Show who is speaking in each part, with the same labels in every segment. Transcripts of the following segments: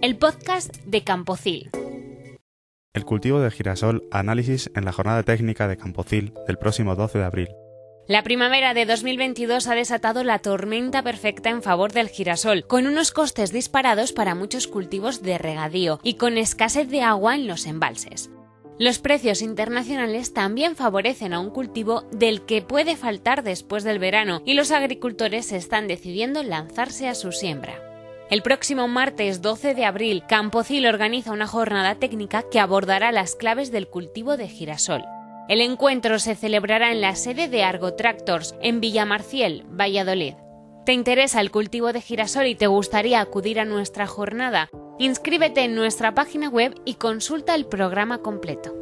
Speaker 1: el podcast de Campocil.
Speaker 2: El cultivo del girasol, análisis en la jornada técnica de Campocil del próximo 12 de abril.
Speaker 1: La primavera de 2022 ha desatado la tormenta perfecta en favor del girasol, con unos costes disparados para muchos cultivos de regadío y con escasez de agua en los embalses. Los precios internacionales también favorecen a un cultivo del que puede faltar después del verano y los agricultores están decidiendo lanzarse a su siembra. El próximo martes 12 de abril, Campocil organiza una jornada técnica que abordará las claves del cultivo de girasol. El encuentro se celebrará en la sede de Argo Tractors, en Villamarciel, Valladolid. ¿Te interesa el cultivo de girasol y te gustaría acudir a nuestra jornada? Inscríbete en nuestra página web y consulta el programa completo.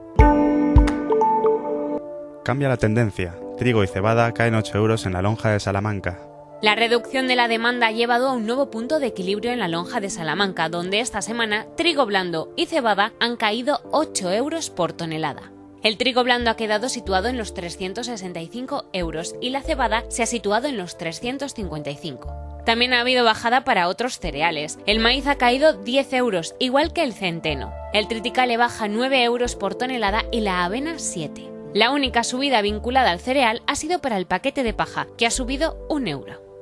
Speaker 2: Cambia la tendencia. Trigo y cebada caen 8 euros en la lonja de Salamanca.
Speaker 1: La reducción de la demanda ha llevado a un nuevo punto de equilibrio en la lonja de Salamanca, donde esta semana trigo blando y cebada han caído 8 euros por tonelada. El trigo blando ha quedado situado en los 365 euros y la cebada se ha situado en los 355. También ha habido bajada para otros cereales. El maíz ha caído 10 euros, igual que el centeno. El triticale baja 9 euros por tonelada y la avena 7. La única subida vinculada al cereal ha sido para el paquete de paja, que ha subido 1 euro.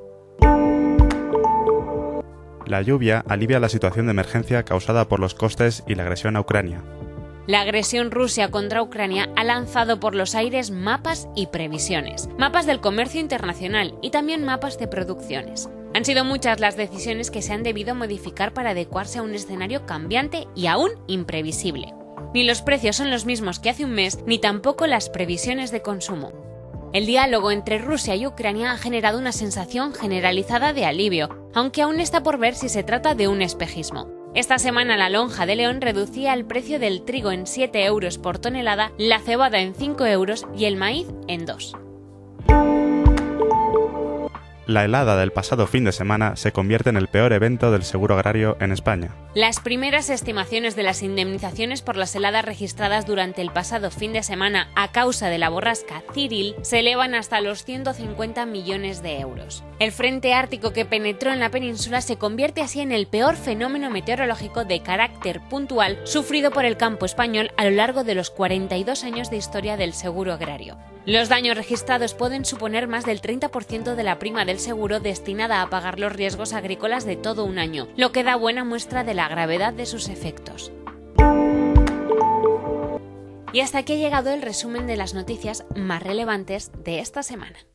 Speaker 2: La lluvia alivia la situación de emergencia causada por los costes y la agresión a Ucrania.
Speaker 1: La agresión Rusia contra Ucrania ha lanzado por los aires mapas y previsiones, mapas del comercio internacional y también mapas de producciones. Han sido muchas las decisiones que se han debido modificar para adecuarse a un escenario cambiante y aún imprevisible. Ni los precios son los mismos que hace un mes, ni tampoco las previsiones de consumo. El diálogo entre Rusia y Ucrania ha generado una sensación generalizada de alivio, aunque aún está por ver si se trata de un espejismo. Esta semana la lonja de León reducía el precio del trigo en 7 euros por tonelada, la cebada en 5 euros y el maíz en 2.
Speaker 2: La helada del pasado fin de semana se convierte en el peor evento del seguro agrario en España.
Speaker 1: Las primeras estimaciones de las indemnizaciones por las heladas registradas durante el pasado fin de semana a causa de la borrasca Cyril se elevan hasta los 150 millones de euros. El frente ártico que penetró en la península se convierte así en el peor fenómeno meteorológico de carácter puntual sufrido por el campo español a lo largo de los 42 años de historia del seguro agrario. Los daños registrados pueden suponer más del 30% de la prima del seguro destinada a pagar los riesgos agrícolas de todo un año, lo que da buena muestra de la gravedad de sus efectos. Y hasta aquí ha llegado el resumen de las noticias más relevantes de esta semana.